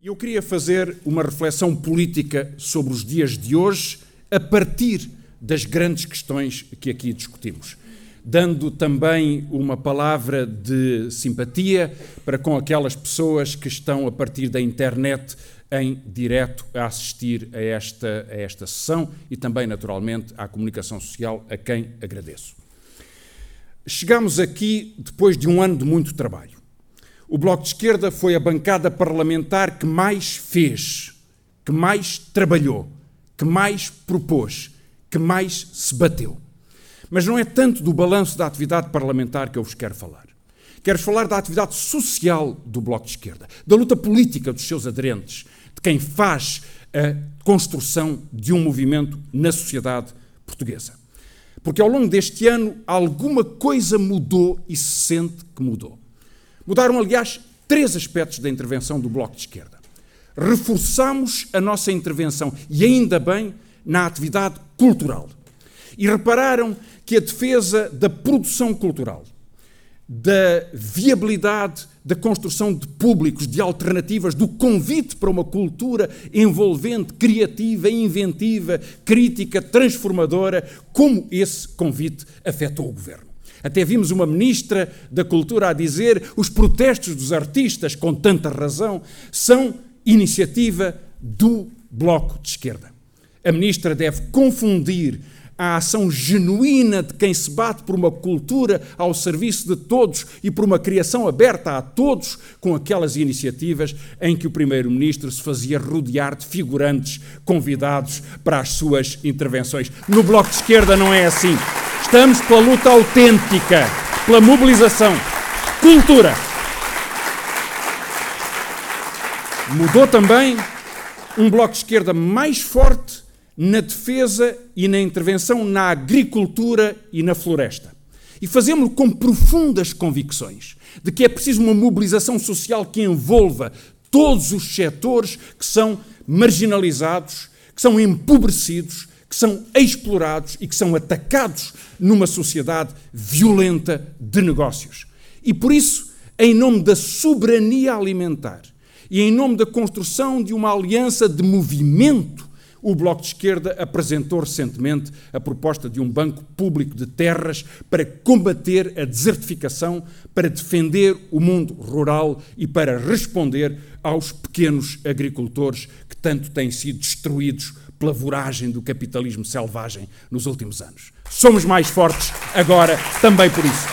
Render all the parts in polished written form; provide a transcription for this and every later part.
Eu queria fazer uma reflexão política sobre os dias de hoje a partir das grandes questões que aqui discutimos, dando também uma palavra de simpatia para com aquelas pessoas que estão a partir da internet em direto a assistir a esta sessão e também, naturalmente, à comunicação social, a quem agradeço. Chegamos aqui depois de um ano de muito trabalho. O Bloco de Esquerda foi a bancada parlamentar que mais fez, que mais trabalhou, que mais propôs, que mais se bateu. Mas não é tanto do balanço da atividade parlamentar que eu vos quero falar. Quero falar da atividade social do Bloco de Esquerda, da luta política dos seus aderentes, de quem faz a construção de um movimento na sociedade portuguesa. Porque ao longo deste ano alguma coisa mudou e se sente que mudou. Mudaram, aliás, 3 aspectos da intervenção do Bloco de Esquerda. Reforçamos a nossa intervenção, e ainda bem, na atividade cultural. E repararam que a defesa da produção cultural, da viabilidade da construção de públicos, de alternativas, do convite para uma cultura envolvente, criativa, inventiva, crítica, transformadora, como esse convite afetou o Governo. Até vimos uma ministra da Cultura a dizer que os protestos dos artistas, com tanta razão, são iniciativa do Bloco de Esquerda. A ministra deve confundir a ação genuína de quem se bate por uma cultura ao serviço de todos e por uma criação aberta a todos, com aquelas iniciativas em que o Primeiro-Ministro se fazia rodear de figurantes convidados para as suas intervenções. No Bloco de Esquerda não é assim. Estamos pela luta autêntica, pela mobilização. Cultura. Mudou também um Bloco de Esquerda mais forte na defesa e na intervenção na agricultura e na floresta. E fazemos-lo com profundas convicções de que é preciso uma mobilização social que envolva todos os setores que são marginalizados, que são empobrecidos, que são explorados e que são atacados numa sociedade violenta de negócios. E por isso, em nome da soberania alimentar e em nome da construção de uma aliança de movimento, o Bloco de Esquerda apresentou recentemente a proposta de um banco público de terras para combater a desertificação, para defender o mundo rural e para responder aos pequenos agricultores que tanto têm sido destruídos pela voragem do capitalismo selvagem nos últimos anos. Somos mais fortes agora também por isso.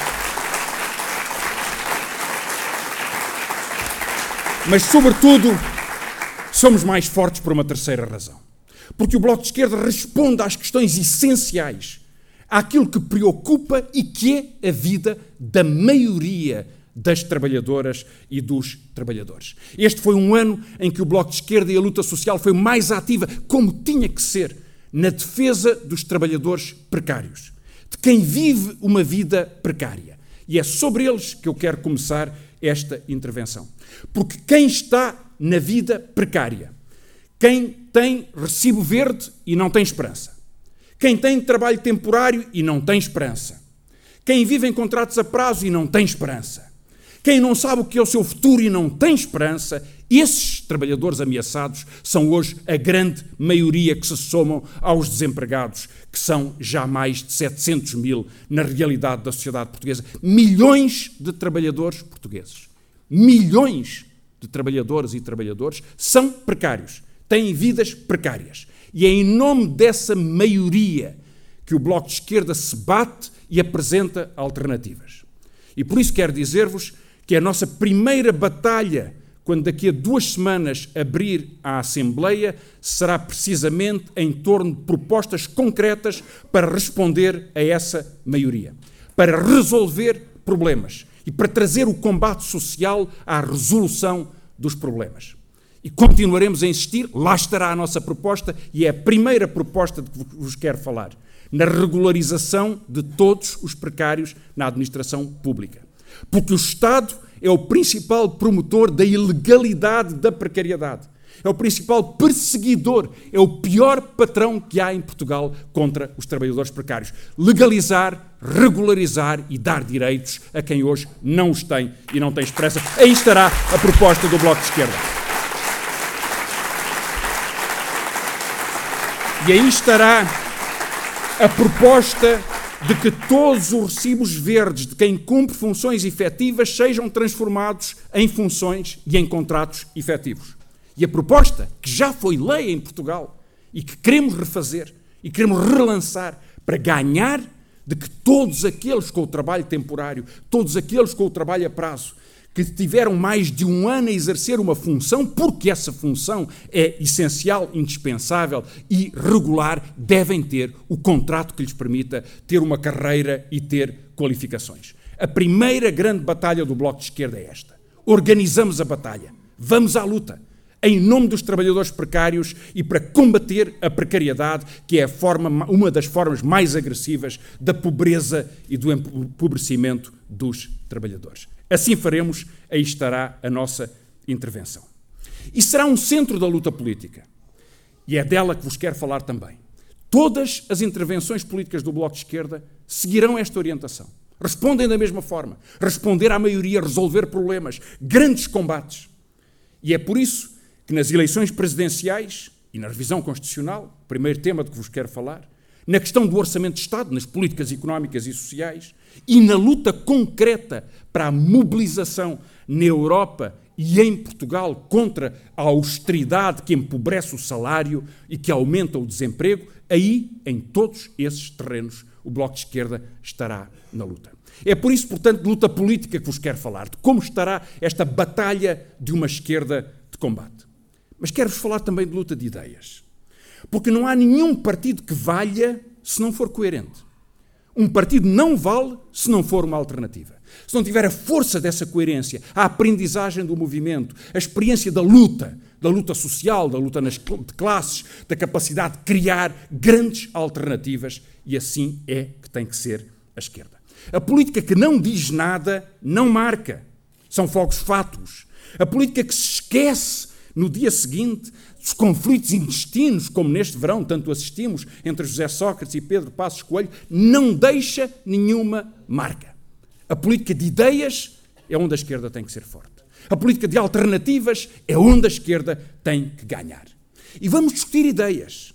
Mas, sobretudo, somos mais fortes por uma terceira razão. Porque o Bloco de Esquerda responde às questões essenciais, àquilo que preocupa e que é a vida da maioria das trabalhadoras e dos trabalhadores. Este foi um ano em que o Bloco de Esquerda e a luta social foi mais ativa, como tinha que ser, na defesa dos trabalhadores precários, de quem vive uma vida precária. E é sobre eles que eu quero começar esta intervenção. Porque quem está na vida precária, quem tem recibo verde e não tem esperança, quem tem trabalho temporário e não tem esperança, quem vive em contratos a prazo e não tem esperança, quem não sabe o que é o seu futuro e não tem esperança, esses trabalhadores ameaçados são hoje a grande maioria que se somam aos desempregados, que são já mais de 700 mil na realidade da sociedade portuguesa. Milhões de trabalhadores portugueses, milhões de trabalhadoras e trabalhadores são precários, têm vidas precárias. E é em nome dessa maioria que o Bloco de Esquerda se bate e apresenta alternativas. E por isso quero dizer-vos que a nossa primeira batalha, quando daqui a 2 semanas abrir a Assembleia, será precisamente em torno de propostas concretas para responder a essa maioria, para resolver problemas e para trazer o combate social à resolução dos problemas. E continuaremos a insistir, lá estará a nossa proposta, e é a primeira proposta de que vos quero falar, na regularização de todos os precários na administração pública. Porque o Estado é o principal promotor da ilegalidade da precariedade. É o principal perseguidor, é o pior patrão que há em Portugal contra os trabalhadores precários. Legalizar, regularizar e dar direitos a quem hoje não os tem e não tem esperança. Aí estará a proposta do Bloco de Esquerda. E aí estará a proposta de que todos os recibos verdes de quem cumpre funções efetivas sejam transformados em funções e em contratos efetivos. E a proposta, que já foi lei em Portugal e que queremos refazer e queremos relançar para ganhar de que todos aqueles com o trabalho temporário, todos aqueles com o trabalho a prazo, que tiveram mais de um ano a exercer uma função, porque essa função é essencial, indispensável e regular, devem ter o contrato que lhes permita ter uma carreira e ter qualificações. A primeira grande batalha do Bloco de Esquerda é esta. Organizamos a batalha. Vamos à luta. Em nome dos trabalhadores precários e para combater a precariedade, que é uma das formas mais agressivas da pobreza e do empobrecimento dos trabalhadores. Assim faremos, aí estará a nossa intervenção. E será um centro da luta política. E é dela que vos quero falar também. Todas as intervenções políticas do Bloco de Esquerda seguirão esta orientação. Respondem da mesma forma. Responder à maioria, resolver problemas, grandes combates. E é por isso que nas eleições presidenciais e na revisão constitucional, primeiro tema de que vos quero falar, na questão do orçamento de Estado, nas políticas económicas e sociais e na luta concreta para a mobilização na Europa e em Portugal contra a austeridade que empobrece o salário e que aumenta o desemprego, aí, em todos esses terrenos, o Bloco de Esquerda estará na luta. É por isso, portanto, de luta política que vos quero falar, de como estará esta batalha de uma esquerda de combate. Mas quero-vos falar também de luta de ideias. Porque não há nenhum partido que valha se não for coerente. Um partido não vale se não for uma alternativa. Se não tiver a força dessa coerência, a aprendizagem do movimento, a experiência da luta social, da luta de classes, da capacidade de criar grandes alternativas, e assim é que tem que ser a esquerda. A política que não diz nada não marca. São fogos fátuos. A política que se esquece no dia seguinte dos conflitos intestinos, como neste verão tanto assistimos entre José Sócrates e Pedro Passos Coelho, não deixa nenhuma marca. A política de ideias é onde a esquerda tem que ser forte. A política de alternativas é onde a esquerda tem que ganhar. E vamos discutir ideias.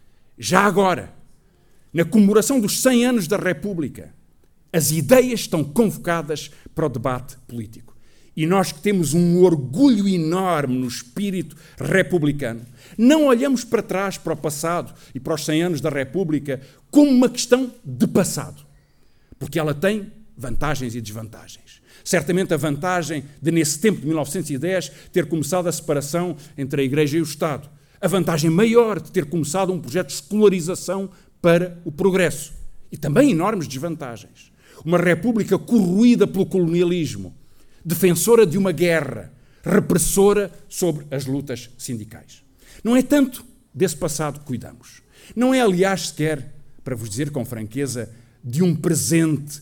Já agora, na comemoração dos 100 anos da República, as ideias estão convocadas para o debate político. E nós que temos um orgulho enorme no espírito republicano, não olhamos para trás, para o passado e para os 100 anos da República como uma questão de passado, porque ela tem vantagens e desvantagens. Certamente a vantagem de, nesse tempo de 1910, ter começado a separação entre a Igreja e o Estado. A vantagem maior de ter começado um projeto de escolarização para o progresso. E também enormes desvantagens. Uma república corroída pelo colonialismo, defensora de uma guerra, repressora sobre as lutas sindicais. Não é tanto desse passado que cuidamos. Não é, aliás, sequer, para vos dizer com franqueza, de um presente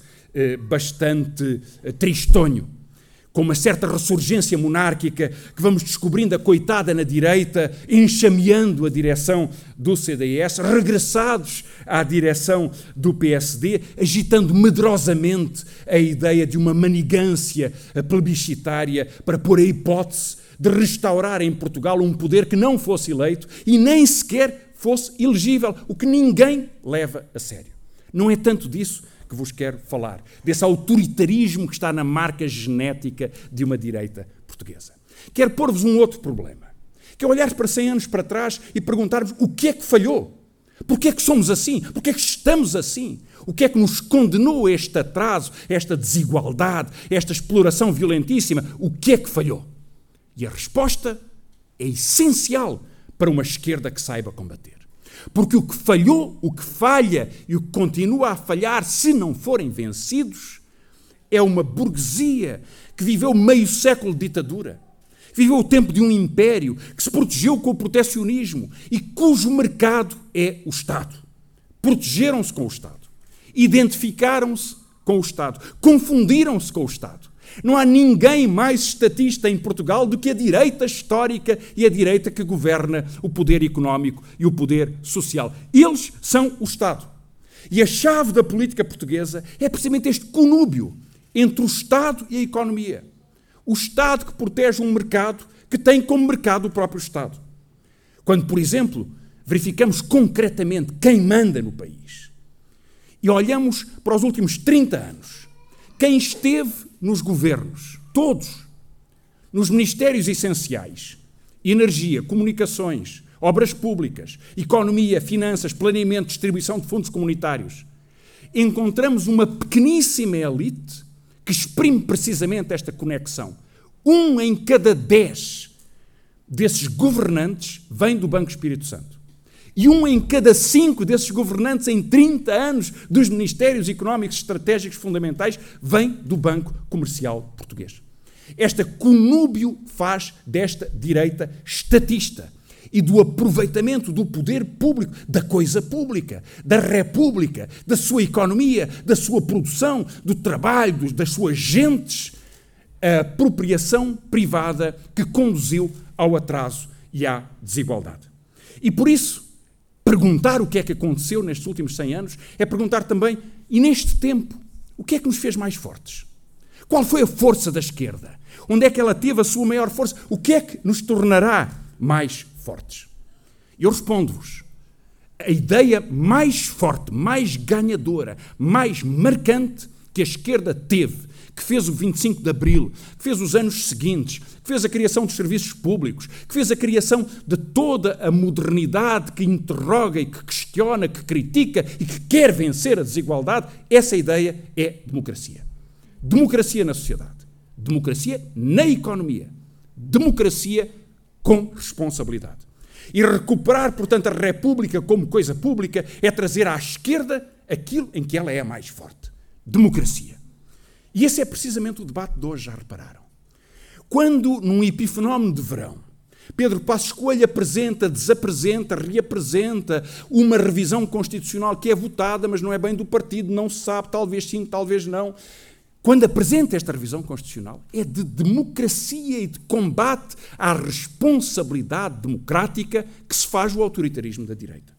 bastante tristonho, com uma certa ressurgência monárquica que vamos descobrindo a coitada na direita, enxameando a direção do CDS, regressados à direção do PSD, agitando medrosamente a ideia de uma manigância plebiscitária para pôr a hipótese de restaurar em Portugal um poder que não fosse eleito e nem sequer fosse elegível, o que ninguém leva a sério. Não é tanto disso que vos quero falar, desse autoritarismo que está na marca genética de uma direita portuguesa. Quero pôr-vos um outro problema, que é olhar para 100 anos para trás e perguntar-vos o que é que falhou, porquê é que somos assim, porquê é que estamos assim, o que é que nos condenou a este atraso, a esta desigualdade, a esta exploração violentíssima, o que é que falhou? E a resposta é essencial para uma esquerda que saiba combater. Porque o que falhou, o que falha e o que continua a falhar, se não forem vencidos, é uma burguesia que viveu meio século de ditadura, viveu o tempo de um império que se protegeu com o protecionismo e cujo mercado é o Estado. Protegeram-se com o Estado, identificaram-se com o Estado, confundiram-se com o Estado. Não há ninguém mais estatista em Portugal do que a direita histórica e a direita que governa o poder económico e o poder social. Eles são o Estado. E a chave da política portuguesa é precisamente este conúbio entre o Estado e a economia. O Estado que protege um mercado que tem como mercado o próprio Estado. Quando, por exemplo, verificamos concretamente quem manda no país e olhamos para os últimos 30 anos, quem esteve nos governos, todos, nos ministérios essenciais, energia, comunicações, obras públicas, economia, finanças, planeamento, distribuição de fundos comunitários, encontramos uma pequeníssima elite que exprime precisamente esta conexão. 1 em cada 10 desses governantes vem do Banco Espírito Santo. E 1 em cada 5 desses governantes em 30 anos dos Ministérios Económicos Estratégicos Fundamentais vem do Banco Comercial Português. Esta conúbio faz desta direita estatista e do aproveitamento do poder público, da coisa pública, da república, da sua economia, da sua produção, do trabalho, das suas gentes, a apropriação privada que conduziu ao atraso e à desigualdade. E por isso, perguntar o que é que aconteceu nestes últimos 100 anos é perguntar também, e neste tempo, o que é que nos fez mais fortes? Qual foi a força da esquerda? Onde é que ela teve a sua maior força? O que é que nos tornará mais fortes? Eu respondo-vos. A ideia mais forte, mais ganhadora, mais marcante que a esquerda teve, que fez o 25 de Abril, que fez os anos seguintes, que fez a criação dos serviços públicos, que fez a criação de toda a modernidade que interroga e que questiona, que critica e que quer vencer a desigualdade, essa ideia é democracia. Democracia na sociedade, democracia na economia, democracia com responsabilidade. E recuperar, portanto, a República como coisa pública é trazer à esquerda aquilo em que ela é mais forte. Democracia. E esse é precisamente o debate de hoje, já repararam? Quando, num epifenómeno de verão, Pedro Passos Coelho apresenta, desapresenta, reapresenta uma revisão constitucional que é votada, mas não é bem do partido, não se sabe, talvez sim, talvez não. Quando apresenta esta revisão constitucional, é de democracia e de combate à responsabilidade democrática que se faz o autoritarismo da direita.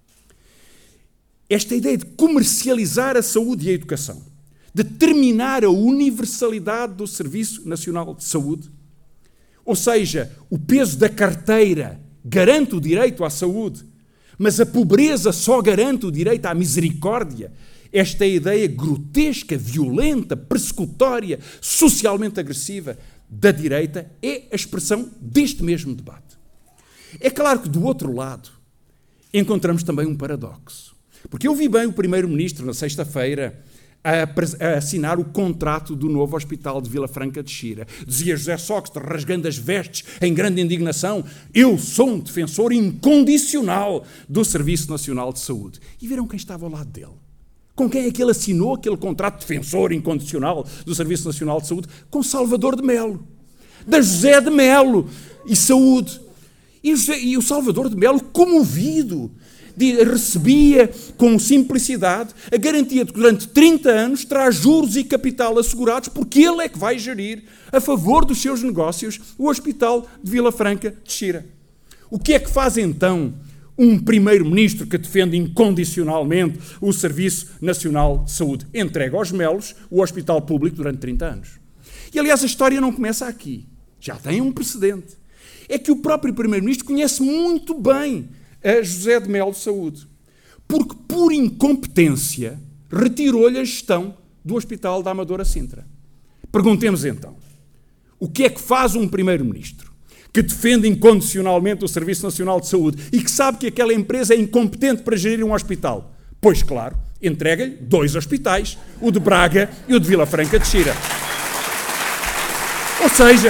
Esta ideia de comercializar a saúde e a educação, de terminar a universalidade do Serviço Nacional de Saúde, ou seja, o peso da carteira garante o direito à saúde, mas a pobreza só garante o direito à misericórdia. Esta ideia grotesca, violenta, persecutória, socialmente agressiva da direita é a expressão deste mesmo debate. É claro que, do outro lado, encontramos também um paradoxo. Porque eu vi bem o Primeiro-Ministro, na sexta-feira, a assinar o contrato do novo Hospital de Vila Franca de Xira. Dizia José Sócrates, rasgando as vestes, em grande indignação, eu sou um defensor incondicional do Serviço Nacional de Saúde. E viram quem estava ao lado dele? Com quem é que ele assinou aquele contrato de defensor incondicional do Serviço Nacional de Saúde? Com Salvador de Melo, da José de Melo e Saúde. E o Salvador de Melo, comovido, recebia com simplicidade a garantia de que durante 30 anos terá juros e capital assegurados, porque ele é que vai gerir, a favor dos seus negócios, o Hospital de Vila Franca de Xira. O que é que faz então um primeiro-ministro que defende incondicionalmente o Serviço Nacional de Saúde? Entrega aos Melos o hospital público durante 30 anos. E, aliás, a história não começa aqui. Já tem um precedente. É que o próprio primeiro-ministro conhece muito bem a José de Melo Saúde, porque, por incompetência, retirou-lhe a gestão do Hospital da Amadora Sintra. Perguntemos então, o que é que faz um primeiro-ministro que defende incondicionalmente o Serviço Nacional de Saúde e que sabe que aquela empresa é incompetente para gerir um hospital? Pois claro, entrega-lhe 2 hospitais, o de Braga e o de Vila Franca de Xira. Ou seja,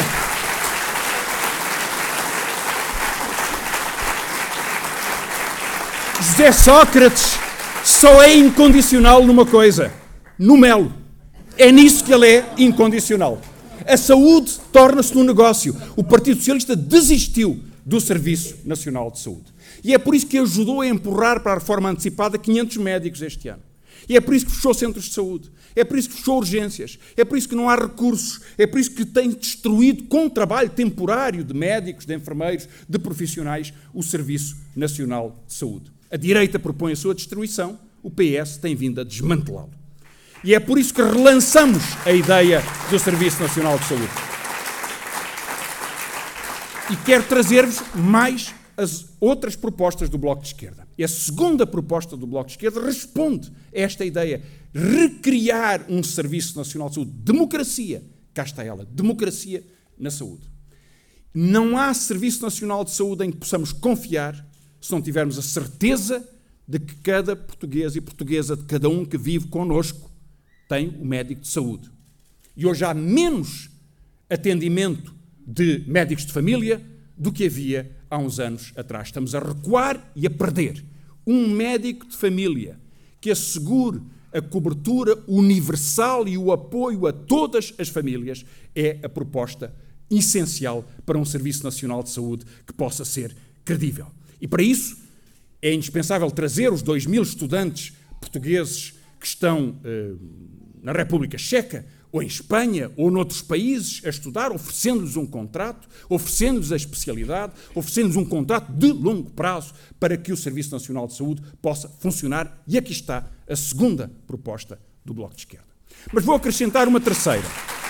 José Sócrates só é incondicional numa coisa, no Melo. É nisso que ele é incondicional. A saúde torna-se um negócio. O Partido Socialista desistiu do Serviço Nacional de Saúde. E é por isso que ajudou a empurrar para a reforma antecipada 500 médicos este ano. E é por isso que fechou centros de saúde. É por isso que fechou urgências. É por isso que não há recursos. É por isso que tem destruído, com trabalho temporário de médicos, de enfermeiros, de profissionais, o Serviço Nacional de Saúde. A direita propõe a sua destruição, o PS tem vindo a desmantelá-lo. E é por isso que relançamos a ideia do Serviço Nacional de Saúde. E quero trazer-vos mais as outras propostas do Bloco de Esquerda. E a segunda proposta do Bloco de Esquerda responde a esta ideia: recriar um Serviço Nacional de Saúde. Democracia, cá está ela, democracia na saúde. Não há Serviço Nacional de Saúde em que possamos confiar se não tivermos a certeza de que cada português e portuguesa, de cada um que vive connosco, tem o médico de saúde. E hoje há menos atendimento de médicos de família do que havia há uns anos atrás. Estamos a recuar e a perder. Um médico de família que assegure a cobertura universal e o apoio a todas as famílias é a proposta essencial para um Serviço Nacional de Saúde que possa ser credível. E para isso é indispensável trazer os 2.000 estudantes portugueses que estão na República Checa, ou em Espanha, ou noutros países, a estudar, oferecendo-lhes um contrato, oferecendo-lhes a especialidade, oferecendo-lhes um contrato de longo prazo para que o Serviço Nacional de Saúde possa funcionar. E aqui está a segunda proposta do Bloco de Esquerda. Mas vou acrescentar uma terceira.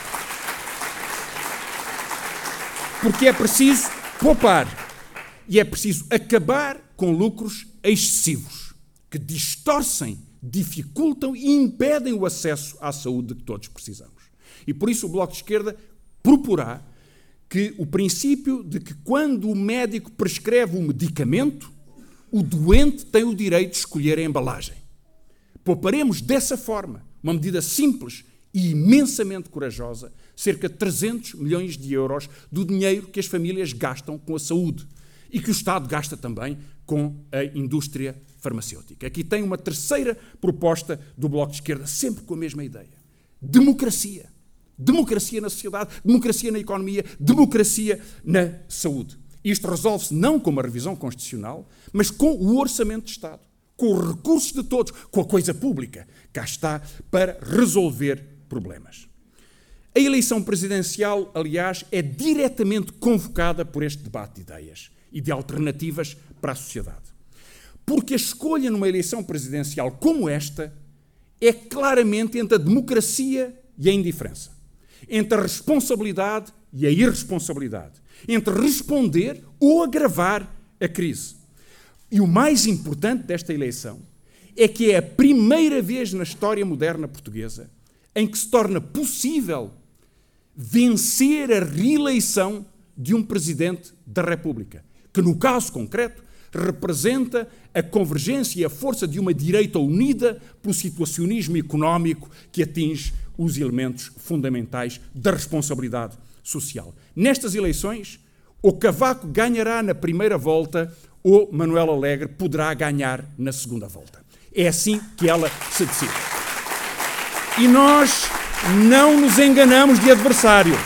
Porque é preciso poupar e é preciso acabar com lucros excessivos que distorcem, dificultam e impedem o acesso à saúde de que todos precisamos. E por isso o Bloco de Esquerda proporá que o princípio de que quando o médico prescreve um medicamento, o doente tem o direito de escolher a embalagem. Pouparemos dessa forma, uma medida simples e imensamente corajosa, cerca de 300 milhões de euros do dinheiro que as famílias gastam com a saúde e que o Estado gasta também com a indústria farmacêutica. Aqui tem uma terceira proposta do Bloco de Esquerda, sempre com a mesma ideia. Democracia. Democracia na sociedade, democracia na economia, democracia na saúde. Isto resolve-se não com uma revisão constitucional, mas com o orçamento de Estado, com os recursos de todos, com a coisa pública. Cá está para resolver problemas. A eleição presidencial, aliás, é diretamente convocada por este debate de ideias e de alternativas para a sociedade. Porque a escolha numa eleição presidencial como esta é claramente entre a democracia e a indiferença, entre a responsabilidade e a irresponsabilidade, entre responder ou agravar a crise. E o mais importante desta eleição é que é a primeira vez na história moderna portuguesa em que se torna possível vencer a reeleição de um Presidente da República, que no caso concreto representa a convergência e a força de uma direita unida pelo situacionismo económico que atinge os elementos fundamentais da responsabilidade social. Nestas eleições, ou Cavaco ganhará na primeira volta, ou Manuel Alegre poderá ganhar na segunda volta. É assim que ela se decide. E nós não nos enganamos de adversário.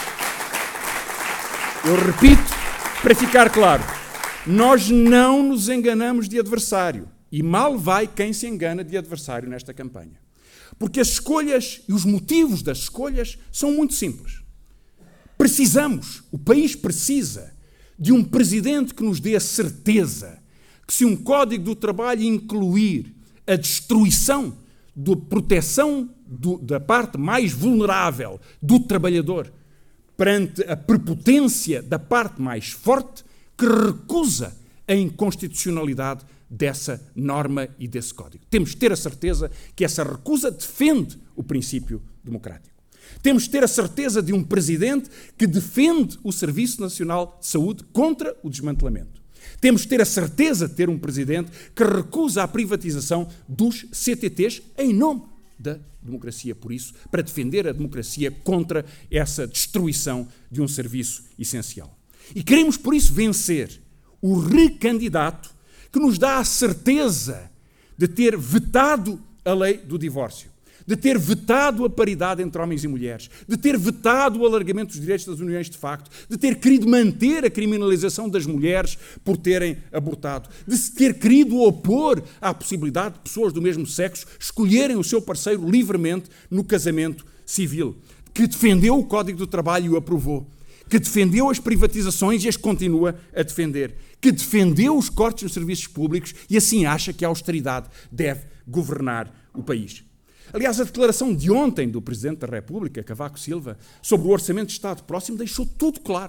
Eu repito, para ficar claro, nós não nos enganamos de adversário. E mal vai quem se engana de adversário nesta campanha. Porque as escolhas e os motivos das escolhas são muito simples. Precisamos, o país precisa de um presidente que nos dê a certeza que se um Código do Trabalho incluir a destruição da proteção da parte mais vulnerável do trabalhador perante a prepotência da parte mais forte, que recusa a inconstitucionalidade dessa norma e desse código. Temos de ter a certeza que essa recusa defende o princípio democrático. Temos de ter a certeza de um presidente que defende o Serviço Nacional de Saúde contra o desmantelamento. Temos de ter a certeza de ter um presidente que recusa a privatização dos CTTs em nome da democracia, por isso, para defender a democracia contra essa destruição de um serviço essencial. E queremos, por isso, vencer o recandidato que nos dá a certeza de ter vetado a lei do divórcio, de ter vetado a paridade entre homens e mulheres, de ter vetado o alargamento dos direitos das uniões de facto, de ter querido manter a criminalização das mulheres por terem abortado, de se ter querido opor à possibilidade de pessoas do mesmo sexo escolherem o seu parceiro livremente no casamento civil, que defendeu o Código do Trabalho e o aprovou, que defendeu as privatizações e as continua a defender, que defendeu os cortes nos serviços públicos e assim acha que a austeridade deve governar o país. Aliás, a declaração de ontem do Presidente da República, Cavaco Silva, sobre o Orçamento de Estado próximo, deixou tudo claro.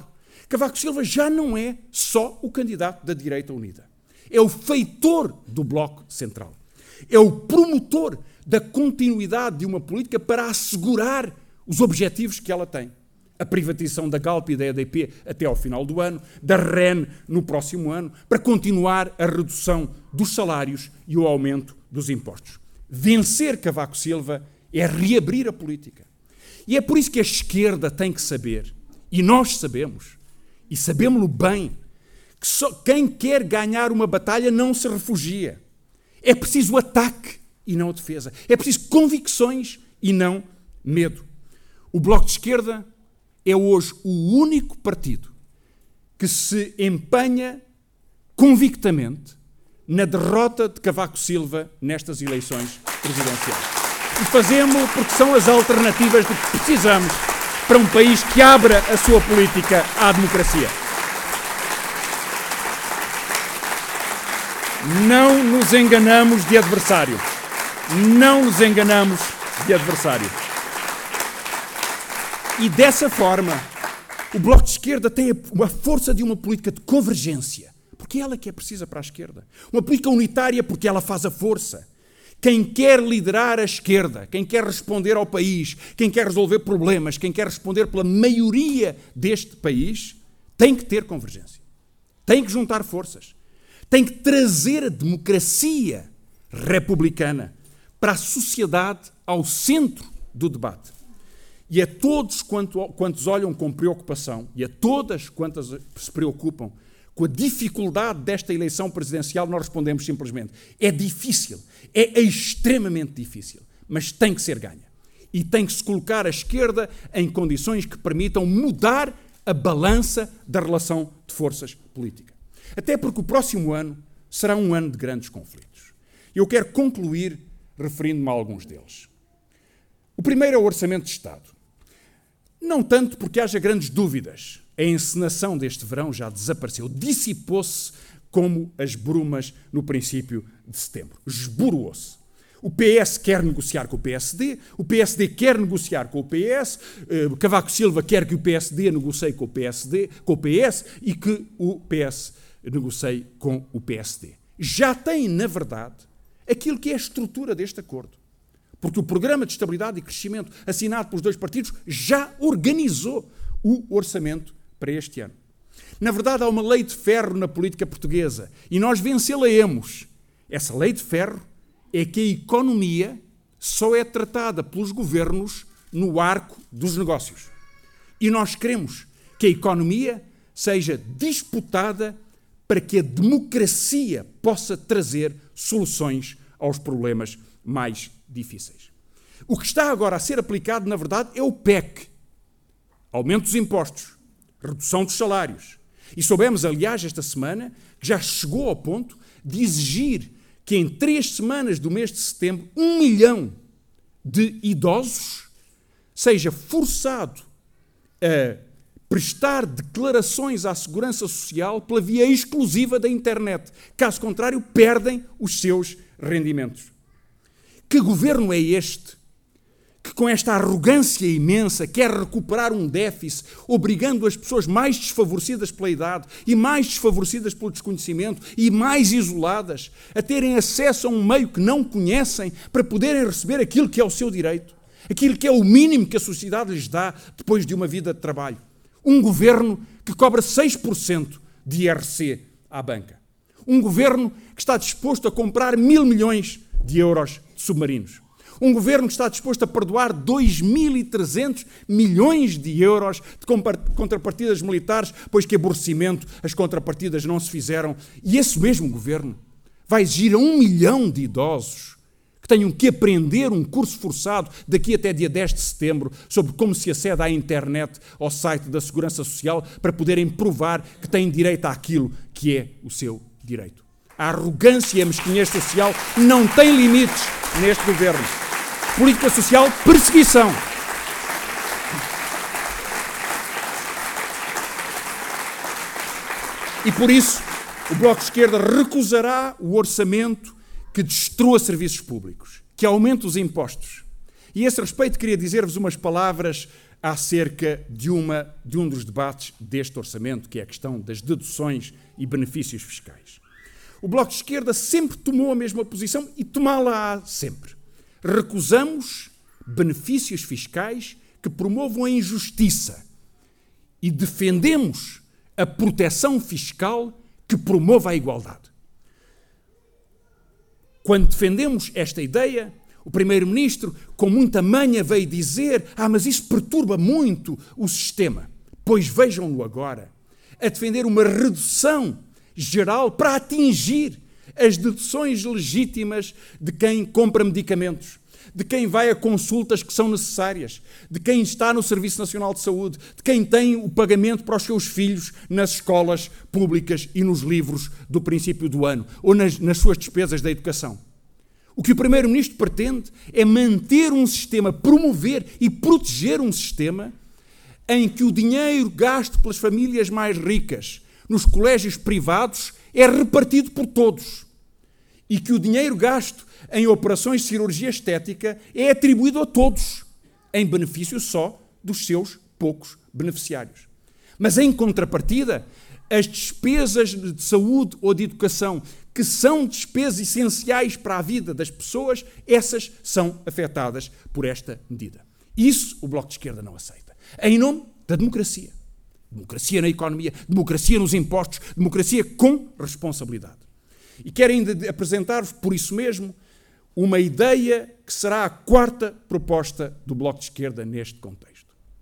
Cavaco Silva já não é só o candidato da direita unida. É o feitor do Bloco Central. É o promotor da continuidade de uma política para assegurar os objetivos que ela tem. A privatização da Galp e da EDP até ao final do ano, da REN no próximo ano, para continuar a redução dos salários e o aumento dos impostos. Vencer Cavaco Silva é reabrir a política. E é por isso que a esquerda tem que saber, e nós sabemos, e sabemos-lo bem, que só quem quer ganhar uma batalha não se refugia. É preciso ataque e não defesa. É preciso convicções e não medo. O Bloco de Esquerda é hoje o único partido que se empenha convictamente na derrota de Cavaco Silva nestas eleições presidenciais. E fazemos-lo porque são as alternativas de que precisamos para um país que abra a sua política à democracia. Não nos enganamos de adversário. Não nos enganamos de adversário. E dessa forma, o Bloco de Esquerda tem a força de uma política de convergência, porque é ela que é precisa para a esquerda. Uma política unitária porque ela faz a força. Quem quer liderar a esquerda, quem quer responder ao país, quem quer resolver problemas, quem quer responder pela maioria deste país, tem que ter convergência. Tem que juntar forças. Tem que trazer a democracia republicana para a sociedade ao centro do debate. E a todos quantos olham com preocupação, e a todas quantas se preocupam com a dificuldade desta eleição presidencial, nós respondemos simplesmente: é difícil, é extremamente difícil, mas tem que ser ganha. E tem que se colocar a esquerda em condições que permitam mudar a balança da relação de forças política. Até porque o próximo ano será um ano de grandes conflitos. Eu quero concluir referindo-me a alguns deles. O primeiro é o Orçamento de Estado. Não tanto porque haja grandes dúvidas. A encenação deste verão já desapareceu, dissipou-se como as brumas no princípio de setembro. Esboroou-se. O PS quer negociar com o PSD quer negociar com o PS, Cavaco Silva quer que o PSD negocie com o PS e que o PS negocie com o PSD. Já tem, na verdade, aquilo que é a estrutura deste acordo. Porque o Programa de Estabilidade e Crescimento assinado pelos dois partidos já organizou o orçamento para este ano. Na verdade, há uma lei de ferro na política portuguesa e nós vencê-la-emos. Essa lei de ferro é que a economia só é tratada pelos governos no arco dos negócios. E nós queremos que a economia seja disputada para que a democracia possa trazer soluções aos problemas mais difíceis. O que está agora a ser aplicado, na verdade, é o PEC. Aumento dos impostos, redução dos salários. E soubemos, aliás, esta semana, que já chegou ao ponto de exigir que em 3 semanas do mês de setembro, 1 milhão de idosos seja forçado a prestar declarações à Segurança Social pela via exclusiva da internet. Caso contrário, perdem os seus rendimentos. Que governo é este que, com esta arrogância imensa, quer recuperar um déficit, obrigando as pessoas mais desfavorecidas pela idade e mais desfavorecidas pelo desconhecimento e mais isoladas a terem acesso a um meio que não conhecem para poderem receber aquilo que é o seu direito, aquilo que é o mínimo que a sociedade lhes dá depois de uma vida de trabalho? Um governo que cobra 6% de IRC à banca. Um governo que está disposto a comprar 1.000 milhões de euros de submarinos. Um governo que está disposto a perdoar 2.300 milhões de euros de contrapartidas militares, pois que aborrecimento as contrapartidas não se fizeram. E esse mesmo governo vai exigir a 1 milhão de idosos que tenham que aprender um curso forçado daqui até dia 10 de setembro sobre como se acede à internet, ao site da Segurança Social, para poderem provar que têm direito àquilo que é o seu direito. A arrogância e a mesquinhez social não têm limites neste governo. Política social, perseguição. E por isso, o Bloco de Esquerda recusará o orçamento que destrua serviços públicos, que aumenta os impostos. E a esse respeito queria dizer-vos umas palavras acerca de um dos debates deste orçamento, que é a questão das deduções e benefícios fiscais. O Bloco de Esquerda sempre tomou a mesma posição e tomá-la sempre. Recusamos benefícios fiscais que promovam a injustiça e defendemos a proteção fiscal que promova a igualdade. Quando defendemos esta ideia, o Primeiro-Ministro, com muita manha, veio dizer: mas isso perturba muito o sistema. Pois vejam-no agora, a defender uma redução geral para atingir as deduções legítimas de quem compra medicamentos, de quem vai a consultas que são necessárias, de quem está no Serviço Nacional de Saúde, de quem tem o pagamento para os seus filhos nas escolas públicas e nos livros do princípio do ano, ou nas suas despesas da educação. O que o Primeiro-Ministro pretende é manter um sistema, promover e proteger um sistema em que o dinheiro gasto pelas famílias mais ricas nos colégios privados é repartido por todos e que o dinheiro gasto em operações de cirurgia estética é atribuído a todos, em benefício só dos seus poucos beneficiários. Mas, em contrapartida, as despesas de saúde ou de educação, que são despesas essenciais para a vida das pessoas, essas são afetadas por esta medida. Isso o Bloco de Esquerda não aceita. Em nome da democracia. Democracia na economia, democracia nos impostos, democracia com responsabilidade. E quero ainda apresentar-vos, por isso mesmo, uma ideia que será a quarta proposta do Bloco de Esquerda neste contexto.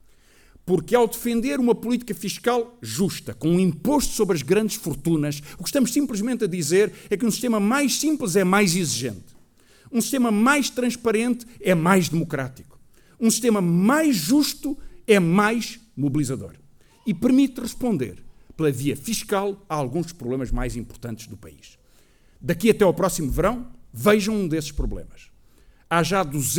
Porque ao defender uma política fiscal justa, com um imposto sobre as grandes fortunas, o que estamos simplesmente a dizer é que um sistema mais simples é mais exigente. Um sistema mais transparente é mais democrático. Um sistema mais justo é mais mobilizador. E permite responder, pela via fiscal, a alguns dos problemas mais importantes do país. Daqui até ao próximo verão, vejam um desses problemas. Há já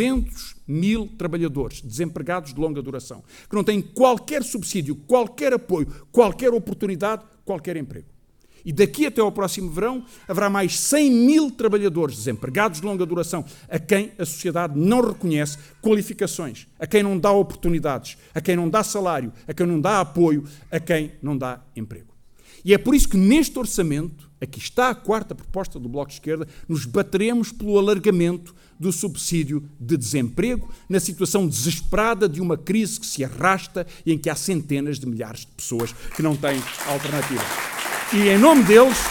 200.000 trabalhadores desempregados de longa duração, que não têm qualquer subsídio, qualquer apoio, qualquer oportunidade, qualquer emprego. E daqui até ao próximo verão haverá mais 100.000 trabalhadores desempregados de longa duração, a quem a sociedade não reconhece qualificações, a quem não dá oportunidades, a quem não dá salário, a quem não dá apoio, a quem não dá emprego. E é por isso que neste orçamento, aqui está a quarta proposta do Bloco de Esquerda, nos bateremos pelo alargamento do subsídio de desemprego na situação desesperada de uma crise que se arrasta e em que há centenas de milhares de pessoas que não têm alternativa. E em nome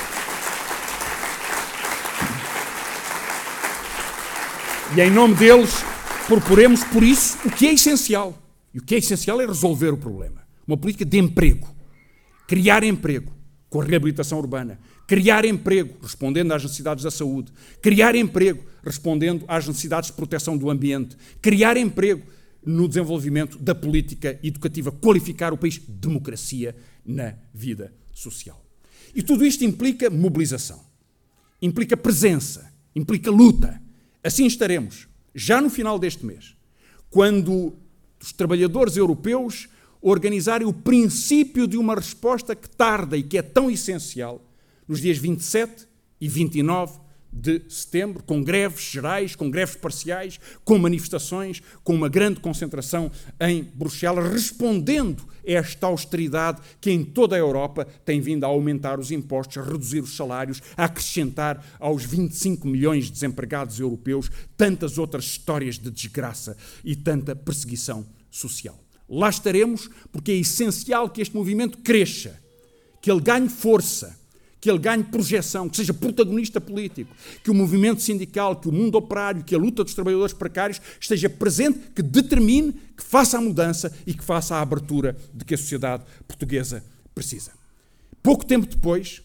deles, proporemos por isso o que é essencial. E o que é essencial é resolver o problema. Uma política de emprego. Criar emprego com a reabilitação urbana. Criar emprego respondendo às necessidades da saúde. Criar emprego respondendo às necessidades de proteção do ambiente. Criar emprego no desenvolvimento da política educativa. Qualificar o país. Democracia na vida social. E tudo isto implica mobilização, implica presença, implica luta. Assim estaremos, já no final deste mês, quando os trabalhadores europeus organizarem o princípio de uma resposta que tarda e que é tão essencial, nos dias 27 e 29 de setembro, com greves gerais, com greves parciais, com manifestações, com uma grande concentração em Bruxelas, respondendo a esta austeridade que em toda a Europa tem vindo a aumentar os impostos, a reduzir os salários, a acrescentar aos 25 milhões de desempregados europeus tantas outras histórias de desgraça e tanta perseguição social. Lá estaremos porque é essencial que este movimento cresça, que ele ganhe força, que ele ganhe projeção, que seja protagonista político, que o movimento sindical, que o mundo operário, que a luta dos trabalhadores precários esteja presente, que determine, que faça a mudança e que faça a abertura de que a sociedade portuguesa precisa. Pouco tempo depois,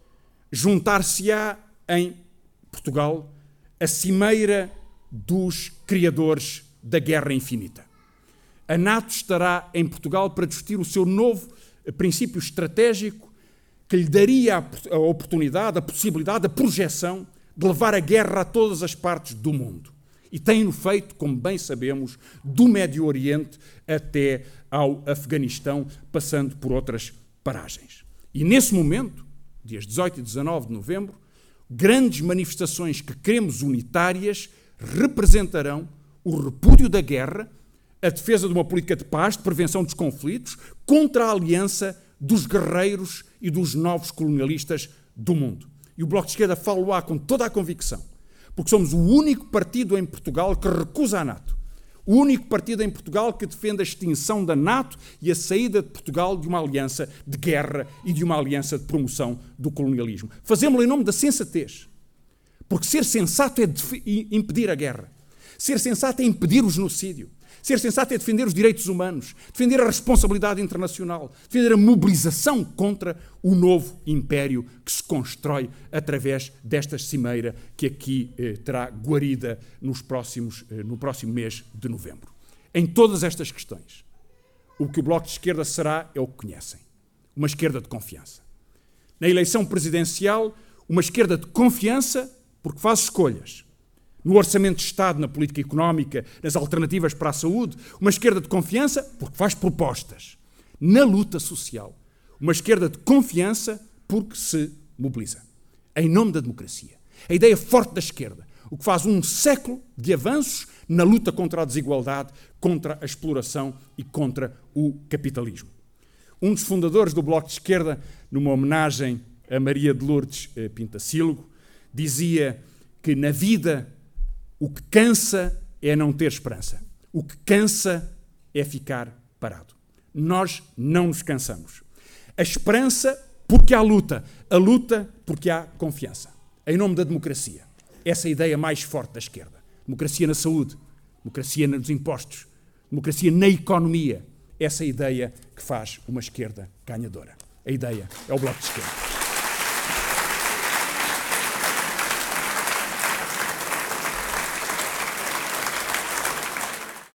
juntar-se-á em Portugal a cimeira dos criadores da Guerra Infinita. A NATO estará em Portugal para discutir o seu novo princípio estratégico que lhe daria a oportunidade, a possibilidade, a projeção de levar a guerra a todas as partes do mundo. E tem-no feito, como bem sabemos, do Médio Oriente até ao Afeganistão, passando por outras paragens. E nesse momento, dias 18 e 19 de novembro, grandes manifestações que queremos unitárias representarão o repúdio da guerra, a defesa de uma política de paz, de prevenção dos conflitos, contra a aliança dos guerreiros e dos novos colonialistas do mundo. E o Bloco de Esquerda fala-o com toda a convicção, porque somos o único partido em Portugal que recusa a NATO. O único partido em Portugal que defende a extinção da NATO e a saída de Portugal de uma aliança de guerra e de uma aliança de promoção do colonialismo. Fazemos-lo em nome da sensatez. Porque ser sensato é impedir a guerra. Ser sensato é impedir o genocídio. Ser sensato é defender os direitos humanos, defender a responsabilidade internacional, defender a mobilização contra o novo império que se constrói através desta cimeira que aqui terá guarida no próximo mês de novembro. Em todas estas questões, o que o Bloco de Esquerda será é o que conhecem. Uma esquerda de confiança. Na eleição presidencial, uma esquerda de confiança porque faz escolhas. No orçamento de Estado, na política económica, nas alternativas para a saúde, uma esquerda de confiança porque faz propostas. Na luta social, uma esquerda de confiança porque se mobiliza. Em nome da democracia. A ideia forte da esquerda, o que faz um século de avanços na luta contra a desigualdade, contra a exploração e contra o capitalismo. Um dos fundadores do Bloco de Esquerda, numa homenagem a Maria de Lourdes Pintacílgo, dizia que na vida o que cansa é não ter esperança. O que cansa é ficar parado. Nós não nos cansamos. A esperança porque há luta. A luta porque há confiança. Em nome da democracia. Essa é a ideia mais forte da esquerda. Democracia na saúde. Democracia nos impostos. Democracia na economia. Essa é a ideia que faz uma esquerda ganhadora. A ideia é o Bloco de Esquerda.